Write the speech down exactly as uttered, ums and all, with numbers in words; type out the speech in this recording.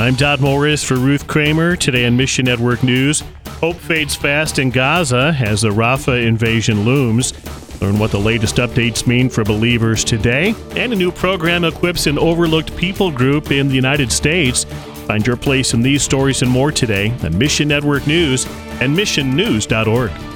I'm Todd Morris for Ruth Kramer. Today on Mission Network News, hope fades fast in Gaza as the Rafah invasion looms. Learn what the latest updates mean for believers today. And a new program equips an overlooked people group in the United States. Find your place in these stories and more today on Mission Network News and mission news dot org.